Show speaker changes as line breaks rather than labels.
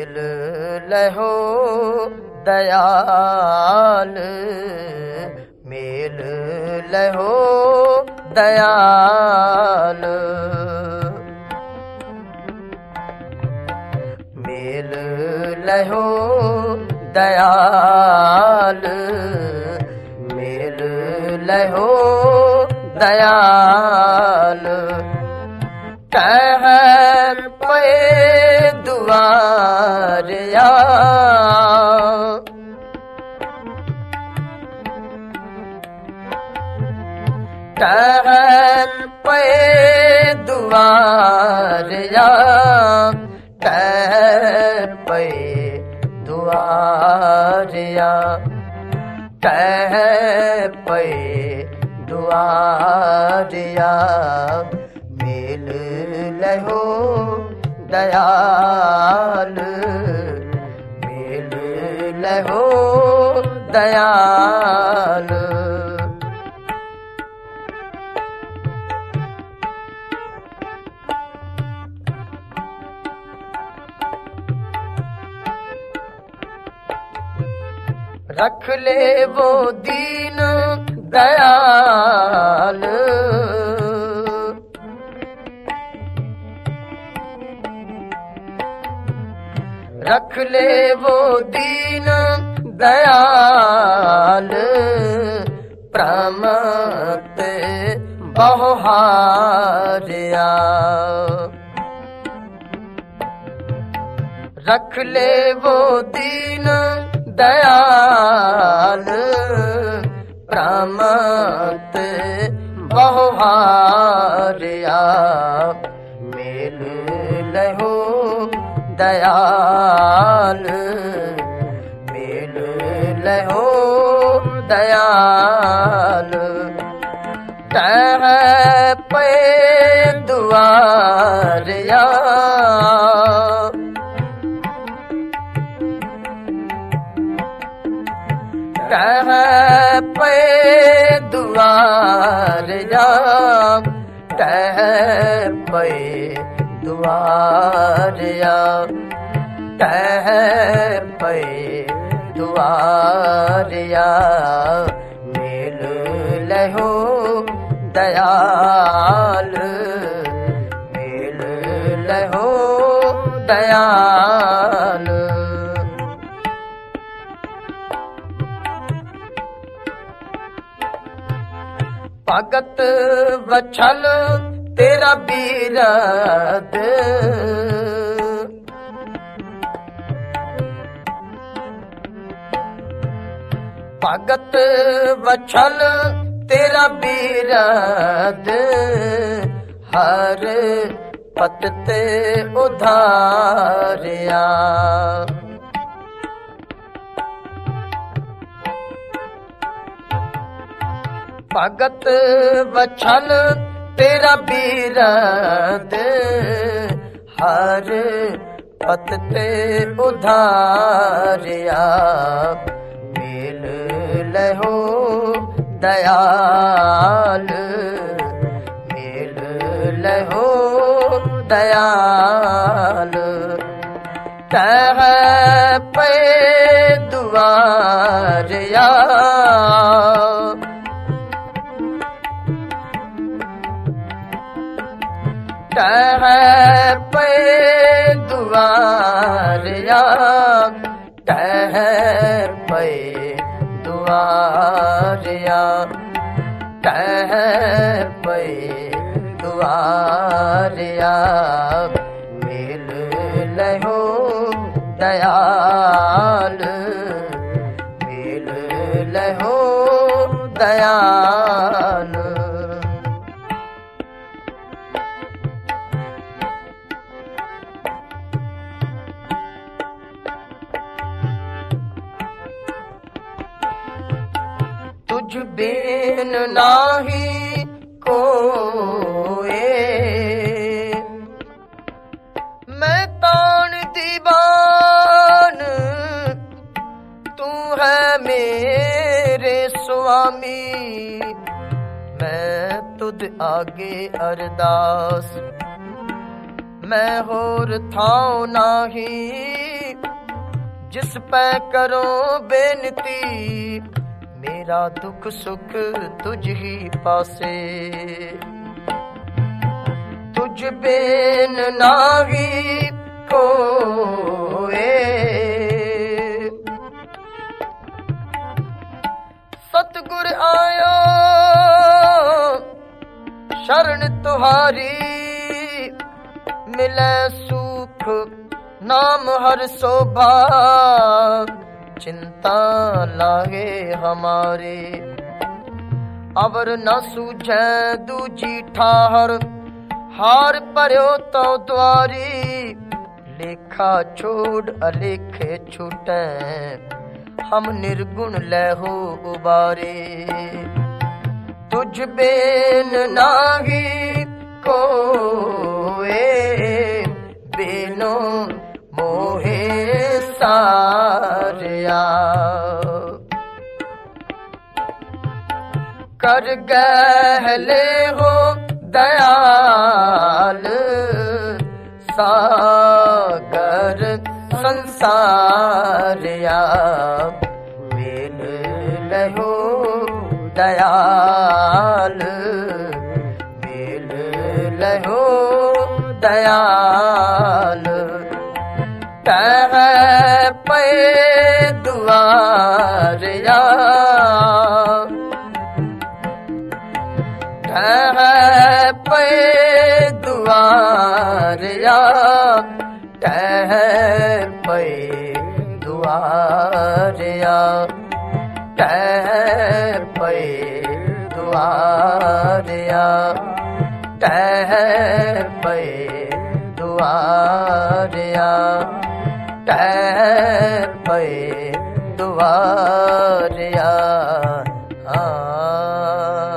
Mail लहो Dayal, mail लहो Dayal, mail लहो दयाल, मेल लहो दयाल। कहर पे दुआरिया, कहर पे दुआरिया, कहर पे दुआरिया, कहर पे दुआरिया। मेल लहो दयाल, मेल लहो दयाल। रख ले वो दीन दयाल, रख ले वो दीन दयाल। प्रमत बहुहारिया, रख ले वो दीन दयाल। प्रमत बहुहारिया, मेल लहो दयाल, मेल लहो दयाल। कह पे दुआरिया, कह पे दुआरिया, कह पे दुआरिया, कह पे दुआरिया। मेल लहो दयाल, मेल लहो दयाल। भगत वछल तेरा बीरद, भगत वछल तेरा बीरद। हर पत ते उधारिया, भगत वछल तेरा बीरद। हर पत ते उधारिया, मेल लहो दयाल, मेल लहो दयाल। कह पे दुआरिया, कह पे दुआरिया, कह पे दुआरिया, कह पे दुआरिया। मेल लहो दयाल, मेल लहो दयाल। तुझ बिन नाही कोए, मैं तान दीवान, तू है मेरे स्वामी। मैं तुझ आगे अरदास, मैं होर थाओ नाही जिस पै करो बेनती, मेरा दुख सुख तुझ ही पासे। तुझ बेन नाही कोए, सतगुर आयो शरण तुहारी, मिले सुख नाम हर शोभा, चिंता लागे हमारे। अवर न सूझै दूजी ठाहर, हार पर्यो तो द्वारी। लेखा छोड़ अलेखे छूटै, हम निर्गुण लहो उबारे। तुझ बेन नाही कोए, बेनो मोहे सारिया। कर गहले हो दयाल, सागर संसारिया। बेन लहो दयाल, बेन लहो दयाल। तह पे दुआरिया, तह पे दुआरिया, तह पे दुआरिया, तह पे दुआरिया, तह पे दुआरिया, तह पे दुआरिया।